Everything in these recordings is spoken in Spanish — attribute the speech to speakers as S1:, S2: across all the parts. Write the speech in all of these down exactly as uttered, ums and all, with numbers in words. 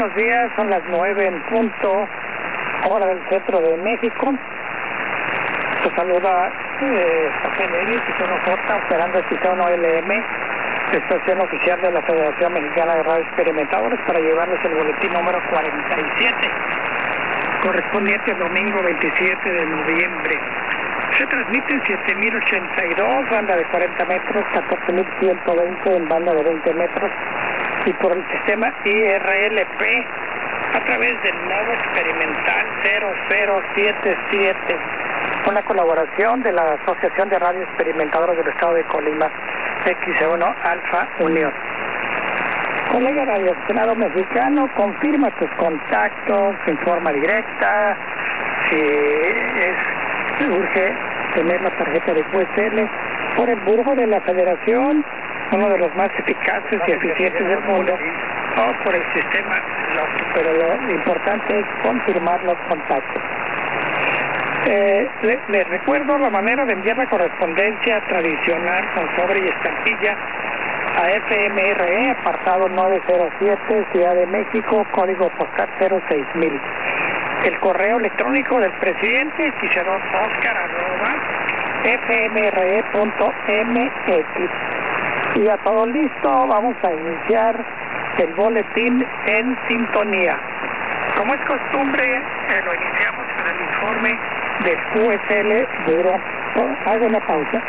S1: Buenos días, son las nueve en punto, hora del centro de México. Se saluda eh, José Lely, Tizono J, operando el Tizono L M, estación oficial de la Federación Mexicana de Radio Experimentadores, para llevarles el boletín número cuarenta y siete, correspondiente al domingo veintisiete de noviembre. Se transmite en siete mil ochenta y dos, banda de cuarenta metros, catorce mil ciento veinte en banda de veinte metros, y por el sistema I R L P a través del nodo experimental cero cero siete siete, una colaboración de la Asociación de Radio Experimentadores del Estado de Colima, X uno Alfa Unión. Colega radioaficionado mexicano, confirma tus contactos en forma directa. Si es urge tener la tarjeta de Q S L por el Buró de la Federación, uno de los más eficaces y eficientes del mundo, o por el sistema LOC, pero lo importante es confirmar los contactos. Eh, le, les recuerdo la manera de enviar la correspondencia tradicional con sobre y estampilla a F M R E, apartado nueve cero siete, Ciudad de México, código postal cero seis mil. El correo electrónico del presidente, Cicerón Oscar, arroba, f m r e punto m x. Y a todo listo, vamos a iniciar el boletín en sintonía. Como es costumbre, eh, lo iniciamos con el informe del Q S L Buró. Oh, hago una pausa.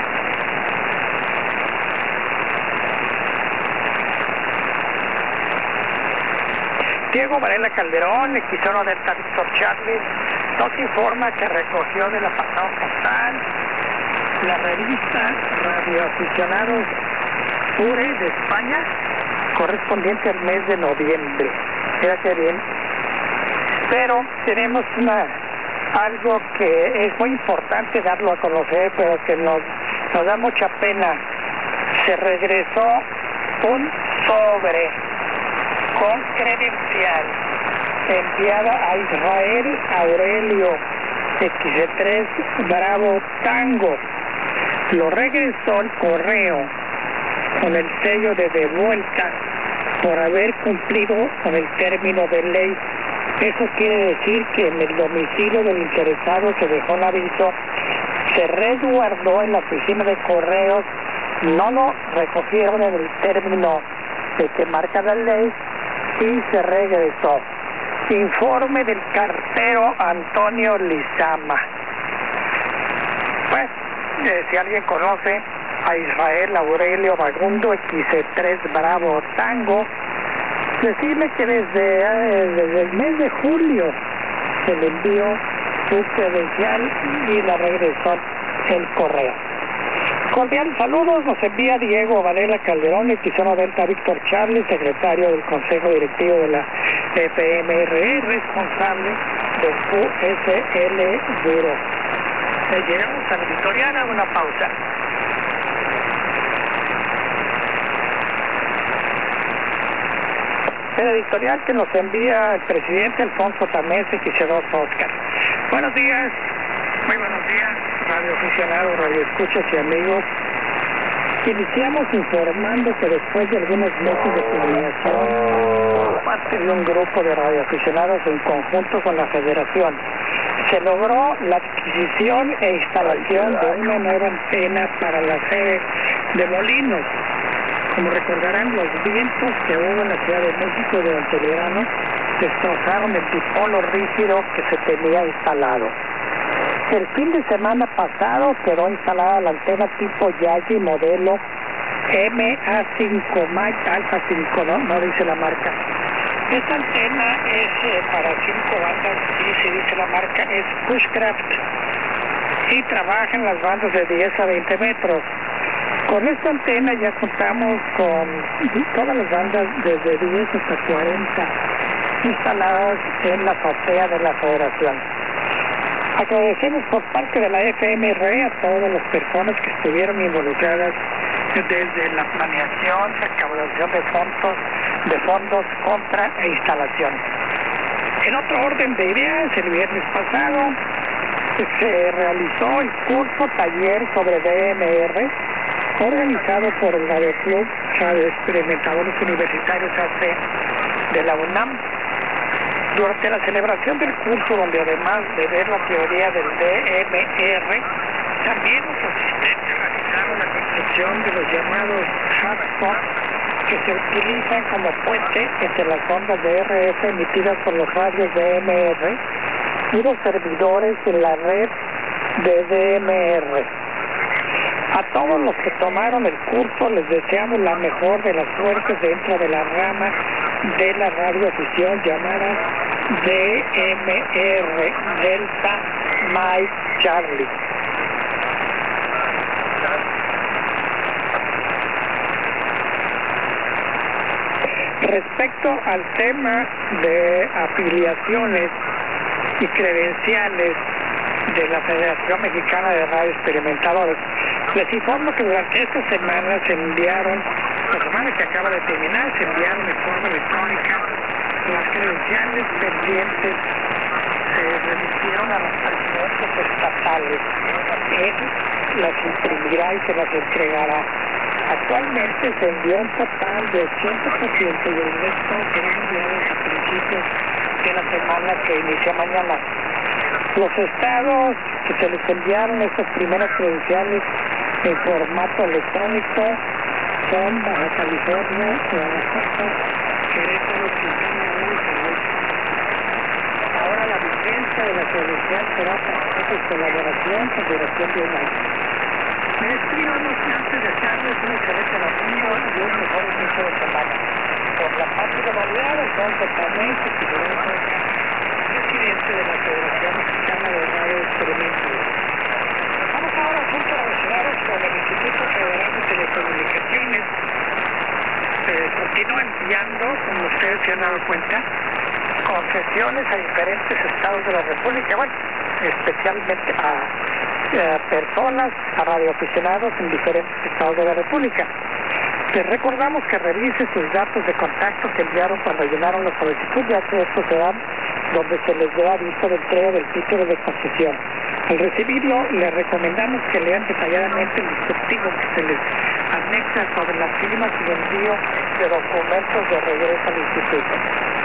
S1: Diego Varela Calderón, X uno Delta Víctor Charlie, nos informa que recogió del apartado postal la revista Radioaficionados Pure de España, correspondiente al mes de noviembre. Mira qué bien. Pero tenemos una algo que es muy importante darlo a conocer, pero que nos, nos da mucha pena. Se regresó un sobre con credencial enviada a Israel Aurelio X tres Bravo Tango. Lo regresó el correo con el sello de devuelta por haber cumplido con el término de ley. Eso quiere decir que en el domicilio del interesado se dejó el aviso, se resguardó en la oficina de correos, no lo recogieron en el término de que marca la ley y se regresó. Informe del cartero Antonio Lizama. Pues, eh, si alguien conoce a Israel Aurelio Bagundo X tres Bravo Tango, decirle que desde, eh, desde el mes de julio se le envió su credencial y la regresó el correo. Cordial saludos, nos envía Diego Varela Calderón, X uno Delta Víctor Charlie, secretario del Consejo Directivo de la F M R E, responsable del Q S L Buró. Eh, llegamos a la editorial, a una pausa. El editorial que nos envía el presidente Alfonso Tamés, X dos Oscar. Buenos días, muy buenos días, radioaficionados, radioescuchas y amigos. Iniciamos informando que después de algunos meses de planeación por parte de un grupo de radioaficionados en conjunto con la Federación, se logró la adquisición e instalación de una nueva antena para la sede de Molinos. Como recordarán, los vientos que hubo en la Ciudad de México durante el verano destrozaron el dipolo rígido que se tenía instalado. El fin de semana pasado quedó instalada la antena tipo Yagi modelo M A cinco Mike Alpha cinco, ¿no? No dice la marca. Esta antena es eh, para cinco bandas, sí se dice la marca, es Bushcraft y trabaja en las bandas de diez a veinte metros. Con esta antena ya contamos con todas las bandas desde diez hasta cuarenta instaladas en la azotea de la Federación. Agradecemos por parte de la F M R E a todas las personas que estuvieron involucradas desde la planeación, recaudación de fondos, de fondos, compra e instalación. En otro orden de ideas, el viernes pasado se realizó el curso taller sobre D M R organizado por el Radio Club Radio Experimentadores Universitarios A C de la UNAM. Durante la celebración del curso, donde además de ver la teoría del D M R, también los asistentes realizaron la construcción de los llamados hotspots, que se utilizan como puente entre las ondas de R F emitidas por los radios D M R y los servidores en la red de D M R. A todos los que tomaron el curso les deseamos la mejor de las suertes dentro de la rama de la radioafición llamada D M R, Delta Mike Charlie. Respecto al tema de afiliaciones y credenciales de la Federación Mexicana de Radio Experimentadores, les informo que durante esta semana se enviaron, la semana que acaba de terminar, se enviaron en forma electrónica las credenciales pendientes, se remitieron a los presidentes estatales. Él las imprimirá y se las entregará. Actualmente se envió un total de ochenta por ciento y el resto serán enviados a principios de la semana que inicia mañana. Los estados que se les enviaron estas primeras credenciales en formato electrónico son Baja California, Guadalajara, Querétaro, Quintana Roo y Jalisco. Ahora la vigencia de la credencial será para su colaboración con duración de un año. Me despido no sin antes de desearles un excelente domingo y un mejor inicio de semana. Por la parte de variedad, son totalmente figurosos, presidente de la Federación Mexicana de Radio Experimentos. Vamos ahora a asuntos relacionados con el Instituto Federal de Telecomunicaciones. Eh, continúa enviando, como ustedes se han dado cuenta, concesiones a diferentes estados de la República, bueno, especialmente a, a personas, a radioaficionados en diferentes estados de la República. Les recordamos que revise sus datos de contacto que enviaron cuando llenaron la solicitud, ya que estos se dan donde se les dé aviso de entrega del título de concesión. Al recibirlo, les recomendamos que lean detalladamente el instructivo que se les anexa sobre las firmas y envío de documentos de regreso al instituto.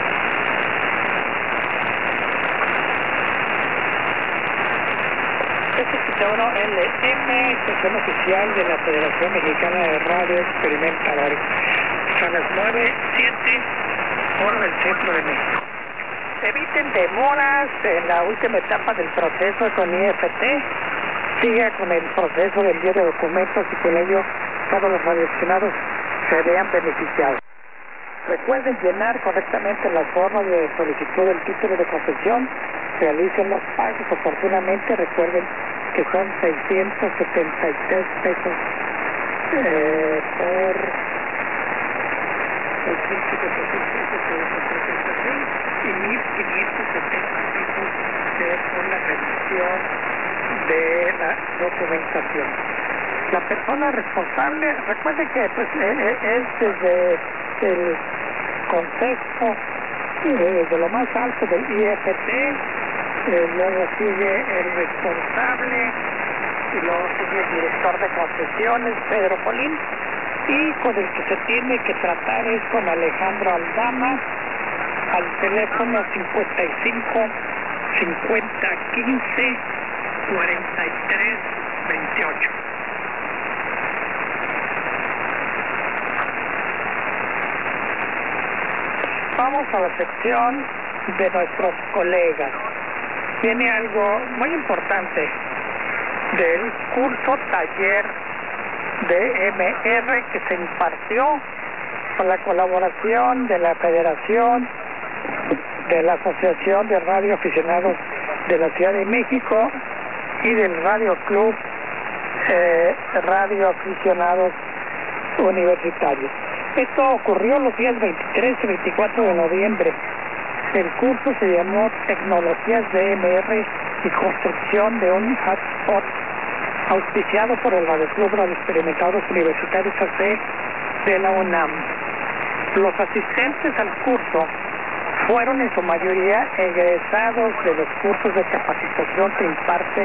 S1: Este es Pitauno L M, sección oficial de la Federación Mexicana de Radio Experimentadores. Son las nueve siete, hora del centro de México. Eviten demoras en la última etapa del proceso con I F T. Siga con el proceso de envío de documentos y con ello todos los radioaficionados se vean beneficiados. Recuerden llenar correctamente las formas de solicitud del título de concesión. Realicen los pagos oportunamente. Recuerden que son seiscientos setenta y tres pesos eh, por seiscientos setenta y seis pesos y mil quinientos setenta pesos por la revisión de la documentación. La persona responsable, recuerden que pues, eh, es desde el Consejo, eh, de lo más alto del I F T, eh, luego sigue el responsable y luego sigue el director de concesiones, Pedro Polín, y con el que se tiene que tratar es con Alejandro Aldama, al teléfono cincuenta y cinco, cincuenta, quince, cuarenta y tres, veintiocho. Vamos a la sección de nuestros colegas. Tiene algo muy importante del curso taller D M R que se impartió con la colaboración de la Federación de la Asociación de Radio Aficionados de la Ciudad de México y del Radio Club eh, Radio Aficionados Universitarios. Esto ocurrió los días veintitrés y veinticuatro de noviembre. El curso se llamó Tecnologías D M R y Construcción de un Hotspot, auspiciado por el Radio Club Radio Experimentadores Universitarios A C de la UNAM. Los asistentes al curso fueron en su mayoría egresados de los cursos de capacitación que imparte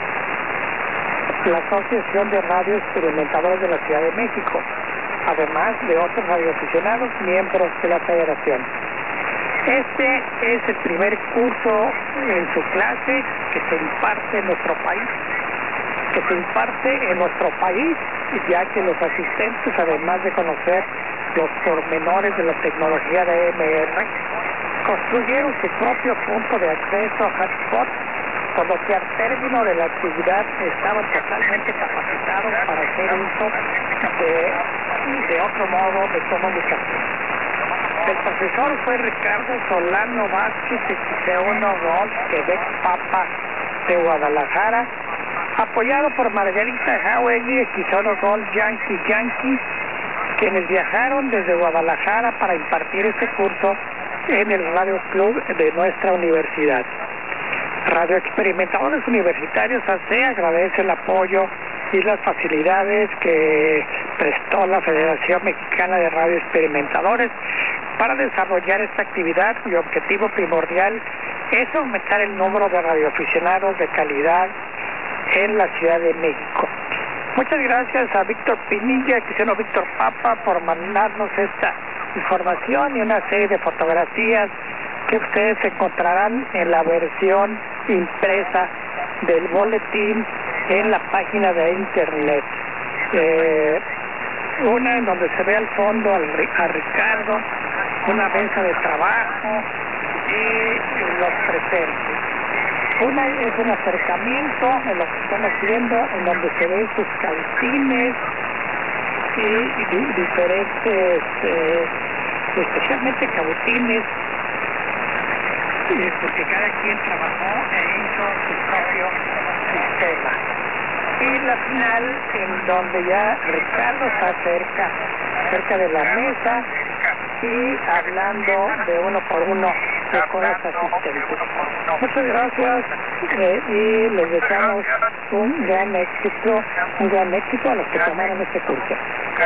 S1: la Asociación de Radio Experimentadores de la Ciudad de México, además de otros radioaficionados miembros de la Federación. Este es el primer curso en su clase que se imparte en nuestro país, que se imparte en nuestro país, ya que los asistentes, además de conocer los pormenores de la tecnología de E M R, construyeron su propio punto de acceso a hotspot, por lo que al término de la actividad estaban totalmente capacitados para hacer uso de, de otro modo de comunicación. El profesor fue Ricardo Solano Vázquez, X uno Golf, Quebec Papa de Guadalajara, apoyado por Margarita Jauregui, X uno Golf Yankee Yankee, quienes viajaron desde Guadalajara para impartir este curso en el Radio Club de nuestra universidad. Radio Experimentadores Universitarios A C agradece el apoyo y las facilidades que prestó la Federación Mexicana de Radio Experimentadores para desarrollar esta actividad, cuyo objetivo primordial es aumentar el número de radioaficionados de calidad en la Ciudad de México. Muchas gracias a Víctor Pinilla, Cristiano Víctor Papa, por mandarnos esta información y una serie de fotografías que ustedes encontrarán en la versión impresa del boletín en la página de internet. Eh, una en donde se ve al fondo al, a Ricardo, una mesa de trabajo y los presentes. Una es un acercamiento en lo que estamos viendo, en donde se ven sus cantines y, y diferentes, eh, especialmente cabutines, porque cada quien trabajó e hizo su propio sistema. Y la final, en donde ya Ricardo está cerca, cerca de la mesa y hablando de uno por uno con los asistentes. Muchas gracias eh, y les deseamos un gran éxito, un gran éxito a los que tomaron este curso.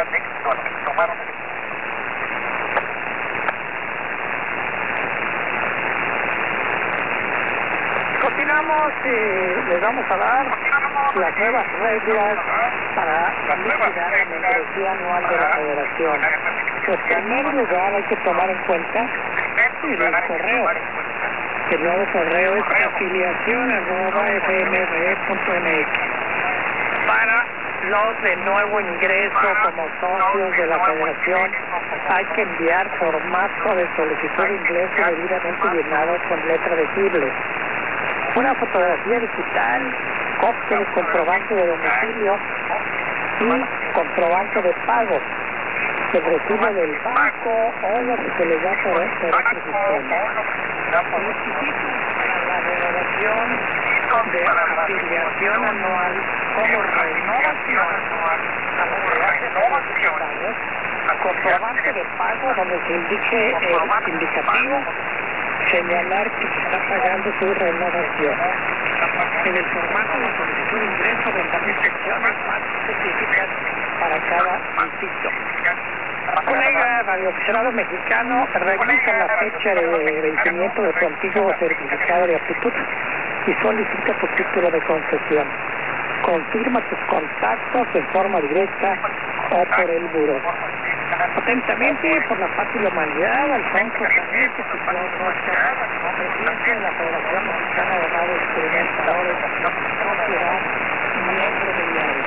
S1: Continuamos y les vamos a dar las nuevas reglas para liquidar la membresía anual de la Federación. En primer lugar hay que tomar en cuenta el correo. El nuevo correo es afiliación arroba f m r e punto m x. Para los de nuevo ingreso como socios de la Federación hay que enviar formato de solicitud de ingreso debidamente llenado con letra legible, una fotografía digital, copia de comprobante de domicilio y comprobante de pago, el recibo del banco o lo que se les da por, por otro sistema. Requisitos para la renovación de afiliación anual como renovación a la que hace renovaciones, comprobante de pago donde se indique el indicativo, señalar que se está pagando su renovación. En el formato de solicitud de ingreso vendrán instrucciones más específicas para cada requisito. Colega radioaficionado mexicano, revisa la fecha de vencimiento de tu antiguo certificado de aptitud y solicita tu título de concesión. Confirma tus contactos en forma directa o por el buró. Atentamente, por la paz y la humanidad, Alfonso Canet, titular Rocha, presidente de la Federación Mexicana de Radio Experimentadores, sociedad, miembro de diario.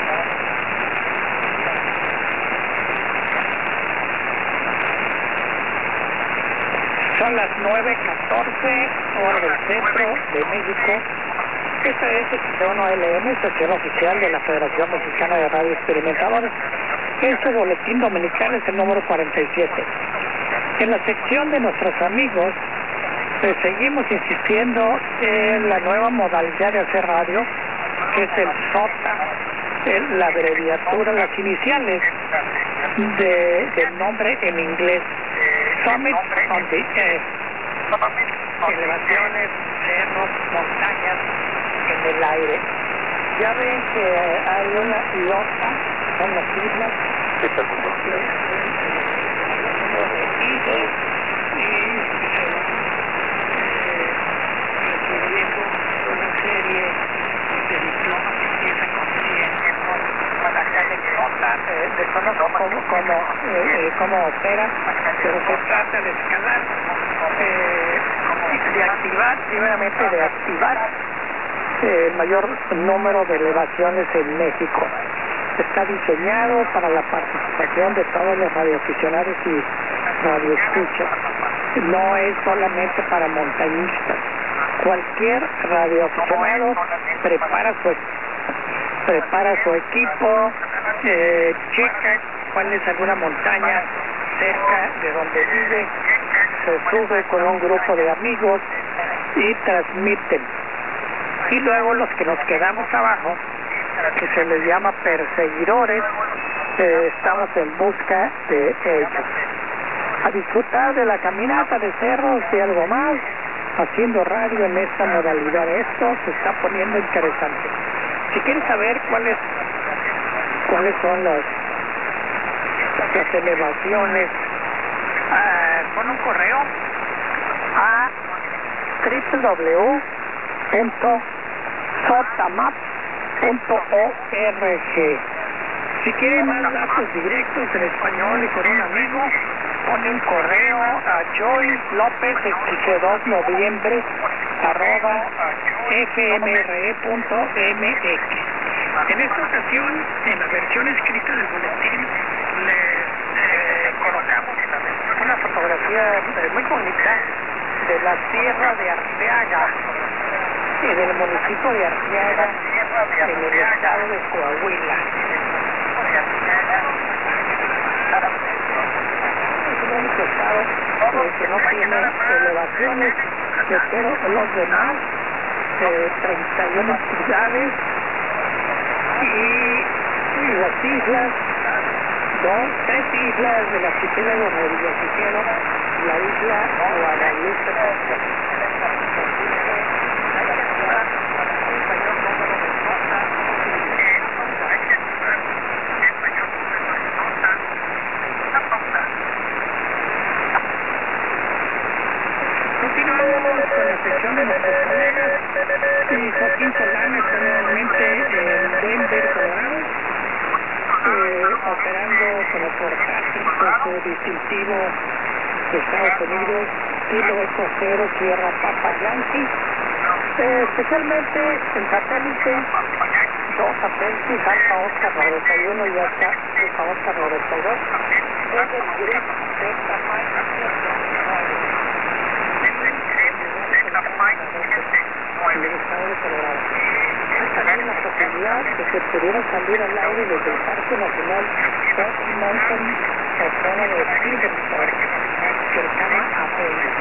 S1: Son las nueve catorce, hora del centro de México. Esta es X uno L M, sección oficial de la Federación Mexicana de Radio Experimentadores. Este boletín dominical es el número cuarenta y siete. En la sección de nuestros amigos, pues seguimos insistiendo en la nueva modalidad de hacer radio, que es el S O T A, el, la abreviatura, las iniciales de, del nombre en inglés. Summit on the Air. Elevaciones, cerros, montañas en el aire. Ya ven que hay una iota, son las islas, y recibiendo una serie de diplomas que empiezan con cien. Para la anecdota, eh, desconozco como, como eh, de cómo opera, pero se trata de escalar, eh, de activar, primeramente de activar eh, el mayor número de elevaciones en México. Está diseñado para la participación de todos los radioaficionados y radioescuchas. No es solamente para montañistas. Cualquier radioaficionado prepara su, prepara su equipo, eh, checa cuál es alguna montaña cerca de donde vive, se sube con un grupo de amigos y transmiten. Y luego los que nos quedamos abajo, que se les llama perseguidores, eh, estamos en busca de ellos. A disfrutar de la caminata de cerros y algo más, haciendo radio en esta modalidad. Esto se está poniendo interesante. Si quieres saber cuáles cuáles son las, las elevaciones, uh, pon un correo a doble u doble u doble u punto sotamap punto org. Si quieren más datos directos en español y con un amigo, pone un correo a Joy López dos noviembre arroba fmre punto mx. En esta ocasión, en la versión escrita del boletín, les eh, colocamos una fotografía eh, muy bonita de la Sierra de Arteaga y del municipio de Arteaga en el estado de Coahuila. Es el único estado eh, que no tiene elevaciones, pero los demás eh, treinta y una ciudades y, y las islas, dos, tres islas del archipiélago noruego, la isla Guadalupe. Continuamos con la sección de nuestros colegas y Joaquín Solana está nuevamente en Denver, Colorado, eh, operando como portátil con su distintivo de Estados Unidos, Kilo Eco Cero Sierra Papa Yankee, eh, especialmente en satélite, dos satélites, Alfa Oscar noventa y uno y Alfa Oscar noventa y dos, en el grupo en el estado de Colorado. Hay también la posibilidad de que pudiera salir al aire desde el Parque Nacional Rocky Mountain o zona de Silverstone, cercana a Phoenix.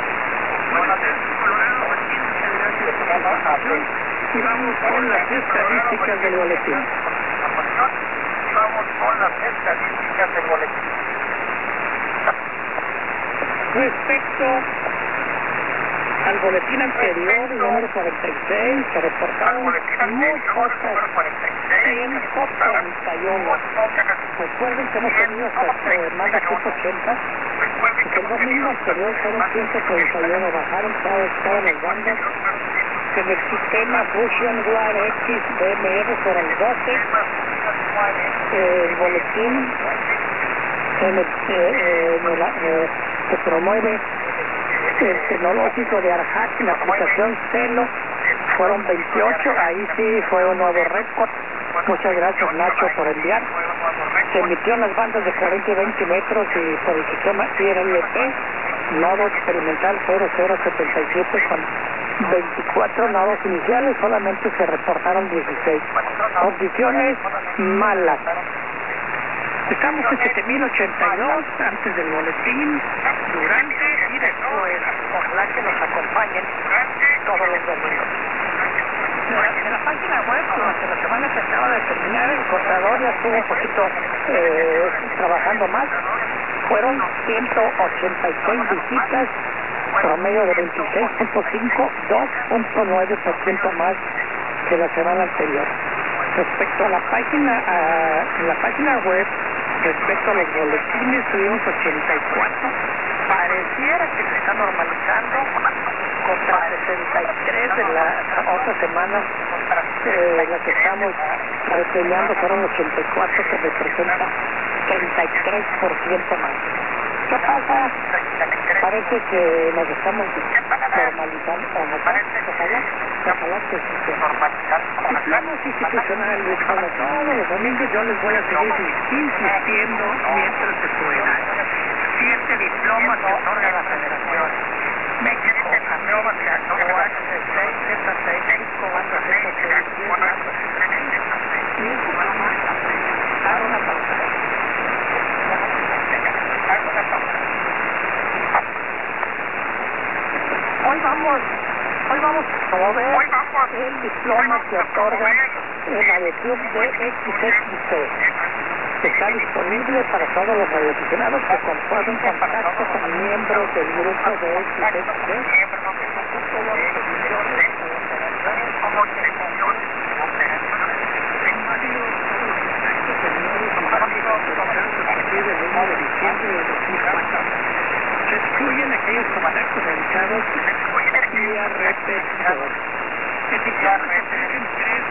S1: Y vamos con las estadísticas del boletín. Vamos con las estadísticas del boletín. Respecto al boletín anterior, el número cuarenta y seis, se reportaron muy pocas, ciento treinta y uno. Recuerden que hemos tenido hasta eh, más de ciento ochenta, porque el domingo anterior fueron ciento treinta y uno, bajaron todas, todas las bandas. En el sistema Fusion Wire X B M R fueron doce, eh, el boletín en el, eh, en el, eh, que promueve el tecnológico de Arhac en la aplicación Celo fueron veintiocho, ahí sí fue un nuevo récord. Muchas gracias, Nacho, por enviar. Se emitió en las bandas de cuarenta y veinte metros y por el sistema I R L P, nodo experimental cero cero setenta y siete con veinticuatro nodos iniciales, solamente se reportaron dieciséis. Condiciones malas. Estamos en siete mil ochenta y dos antes del boletín, durante y después. Ojalá que nos acompañen todos los domingos. En la página web, durante la semana que acaba de terminar, el contador ya estuvo un poquito eh, trabajando más. Fueron ciento ochenta y seis visitas, promedio de veintiséis punto cinco, dos punto nueve por ciento más que la semana anterior. Respecto a la página, a, en la página web, respecto a los boletines, tuvimos ochenta y cuatro. Pareciera que se está normalizando contra sesenta y tres de la otra semana. eh, la que estamos reseñando fueron ochenta y cuatro, que representa treinta y tres por ciento más. ¿Qué pasa? Parece que nos estamos normalizando, o no, ojalá, ojalá que sí sea. Diplomas institucionales, como todos los domingos, yo les voy a seguir insistiendo mientras se pueda. Siete diplomas que otorga la Federación. México, diplomas que otorga seis, Z seis, cinco, cuatro, Z seis, diez, cuatro, y el diploma, hago una pausa. Hago una pausa. Hoy vamos, hoy vamos a ver el diploma que otorga el Radioclub de X X C. Está disponible para todos los radioaficionados que conformen contacto con miembros del grupo de X X C. Se excluyen aquellos contactos realizados vía repetidor. El diploma se ofrece en tres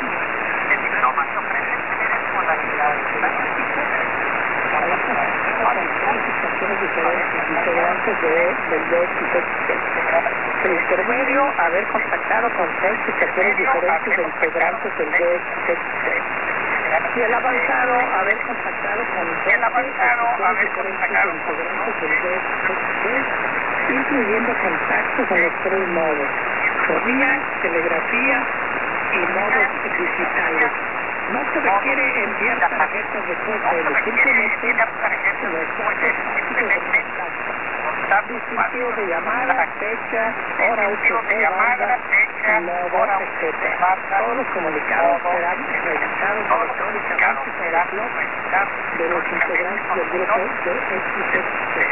S1: modalidades. Para las estaciones diferentes, integrantes de, del D X X C. El intermedio, haber contactado con seis estaciones diferentes de integrantes del D X X C. Y el avanzado, haber contactado con doce estaciones diferentes de integrantes del D X X C, incluyendo contactos en los tres modos: por vía, telegrafía y modos digitales. No se requiere enviar tarjetas de C F L, simplemente los datos básicos de contacto. Distintivo de llamada, fecha, hora U T C, banda, modo, etcétera. Todos los comunicados serán revisados electrónicamente por el blog de los integrantes del grupo de X X C.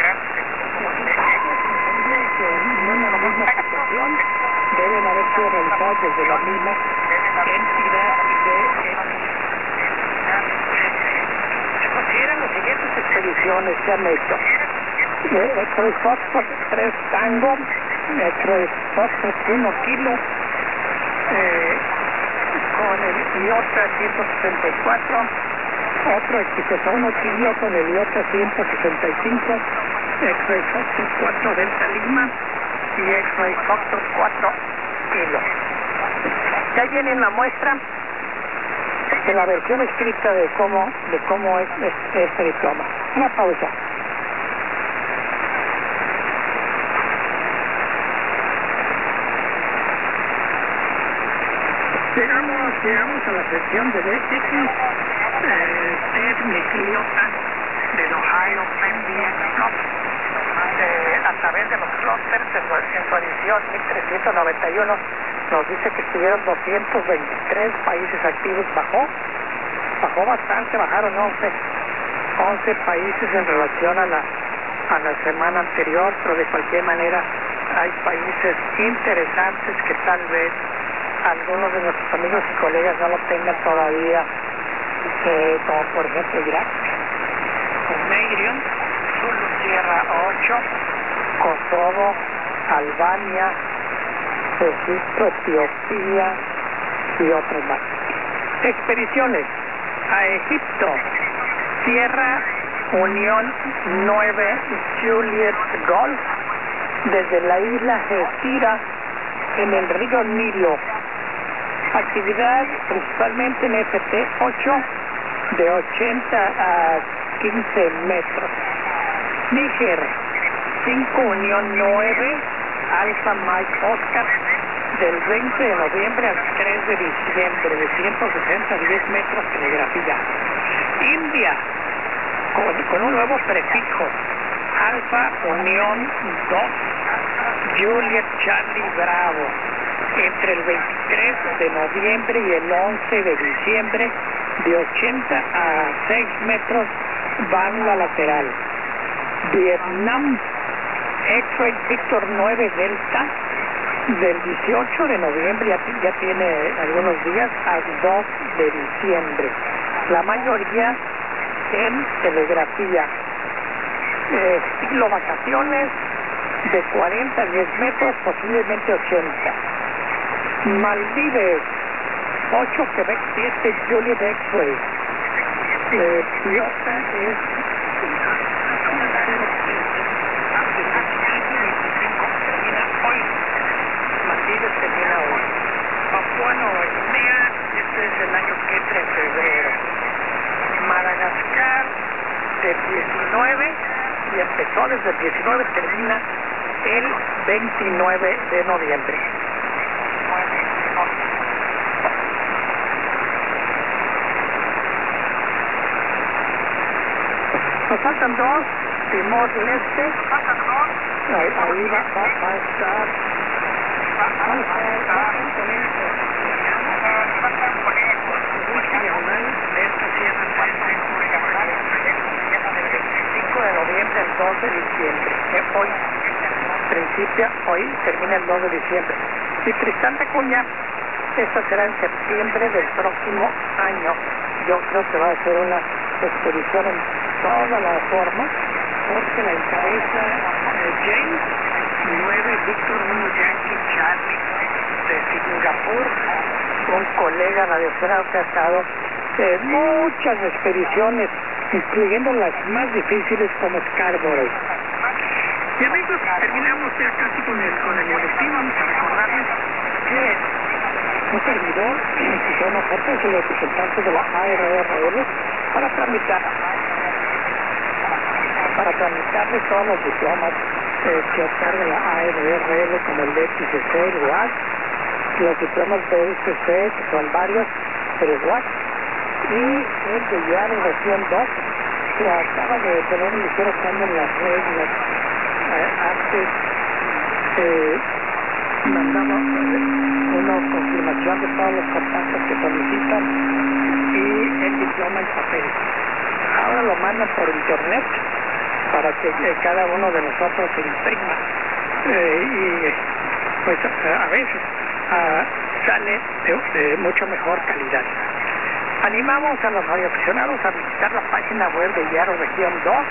S1: En una misma situación deben haber sido realizados desde la misma entidad de X. Se consideran las siguientes expediciones que han hecho: X-Ray Foxtrot tres Tango, X-Ray Foxtrot uno kilo, eh, con el IOTA ciento sesenta y cuatro, otro X S uno kilo con el IOTA ciento sesenta y cinco, X-Ray Foxtrot cuatro Delta Lima y X-Ray Foxtrot cuatro kilo. Ya viene en la muestra en la versión escrita de cómo, de cómo es este, este diploma. Una pausa. Llegamos, llegamos a la sección de D X X, eh, Ted Migliota del Ohio P B X Club, eh, a través de los clústeres en su, en su edición mil trescientos noventa y uno, nos dice que estuvieron doscientos veintitrés países activos. Bajó, bajó bastante, bajaron once, once países en relación a la, a la semana anterior, pero de cualquier manera hay países interesantes que tal vez algunos de nuestros amigos y colegas no lo tengan todavía, eh, como por ejemplo Irak, Meirion, Zulu Sierra ocho, Kosovo, Albania, Egipto, Etiopía y otros más. Expediciones a Egipto: Sierra Unión nueve Juliet Golf, desde la isla Gestira en el río Nilo. Actividad principalmente en F T ocho de ochenta a quince metros. Níger, cinco Unión nueve Alfa Mike Oscar, del veinte de noviembre al tres de diciembre, de ciento sesenta a diez metros telegrafía. India, con, con un nuevo prefijo: Alfa Unión dos Juliet Charlie Bravo, entre el veintitrés de noviembre y el once de diciembre, de ochenta a seis metros, banda lateral. Vietnam, X-Ray Victor nueve Delta, del dieciocho de noviembre, ya, ya tiene algunos días, al dos de diciembre. La mayoría en telegrafía. Eh, estilo vacaciones, de cuarenta a diez metros, posiblemente ochenta. Maldives, ocho, Quebec siete, Juliet X-Ray. Eh, Toyota es termina hoy. Maldivas termina hoy. Papua Nueva Guinea, este es el año que entra en febrero. Madagascar del diecinueve y empezó desde el diecinueve, termina el veintinueve de noviembre. Nos faltan dos, Timor-Leste. Ahí, ahí va, va, va a estar. Va, va a estar diagonal de esta sierra del veinticinco de noviembre al dos de diciembre. Eh, hoy principia, hoy termina el dos de diciembre. Y Tristán de Acuña, esta será en septiembre del próximo año. Yo creo que va a ser una expedición en toda la forma, porque la encabeza eh, James nueve, Víctor uno, Yankee Charlie de Singapur, un colega radioaficionado que ha estado en muchas expediciones, incluyendo las más difíciles como Scarborough. Y amigos, terminamos ya casi con el, con el boletín. Vamos a recordarles que un servidor, que son nosotros, el representante de la A R R L, para tramitar para tramitarles todos los diplomas eh, que otorga la A R R L, como el D X C, el W A C, los diplomas de S C, que son varios, el W A C, y el de I A R región dos, que acaba de tener un ligero cambio en las reglas. Eh, antes eh, mandaba una confirmación de todos los contactos que solicitan y el diploma en papel. Ahora lo mandan por internet para que eh, cada uno de nosotros se imprima eh, y pues a, a veces a, sale de, de mucho mejor calidad. Animamos a los radioaficionados a visitar la página web de I A R región dos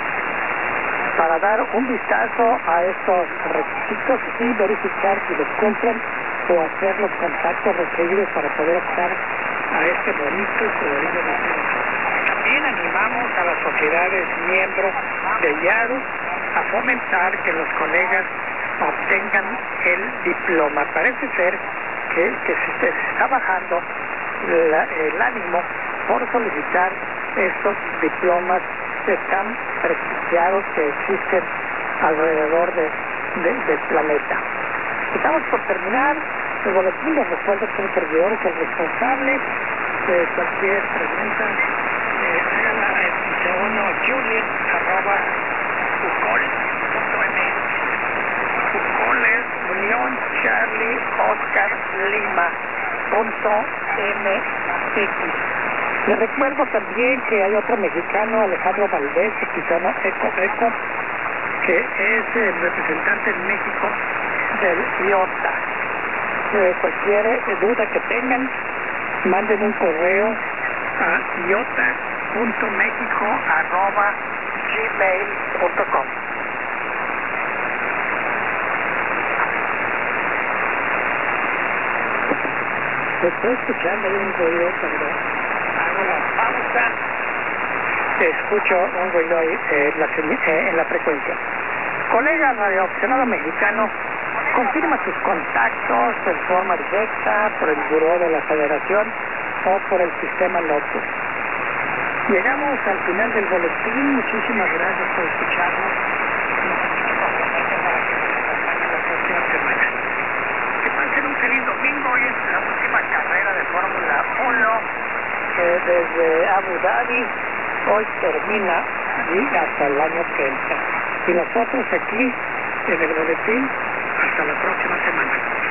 S1: para dar un vistazo a estos requisitos y verificar si los cumplen o hacer los contactos requeridos para poder optar a este bonito y colorido diploma. También animamos a las sociedades miembros de I A R a fomentar que los colegas obtengan el diploma. Parece ser que, que se está bajando la, el ánimo por solicitar estos diplomas tan prestigiados que existen alrededor de, de, del planeta. Estamos por terminar el boletín. Les recuerdo que el servidor es el responsable de cualquier pregunta. Eh, háganla al uno juliet arroba ucol punto m x. Ucol es Unión Charlie Oscar Lima punto m x. Les recuerdo también que hay otro mexicano, Alejandro Valdés, que se llama Eco Eco, que es el representante en México del I O T A. Eh, cualquier eh, duda que tengan, manden un correo a iota punto mexico arroba gmail punto com. Estoy escuchando un ruido cuando hago la pausa. Escucho un ruido ahí eh, la, eh, en la frecuencia. Colega radioaficionado mexicano, confirma sus contactos en forma directa por el buró de la Federación o por el sistema Lotus. Llegamos al final del boletín. Muchísimas gracias por escucharnos. Que pasen un feliz domingo. Hoy es la última carrera de Fórmula uno eh, desde Abu Dhabi. Hoy termina y hasta el año que entra. Y nosotros aquí en el boletín hasta la próxima semana.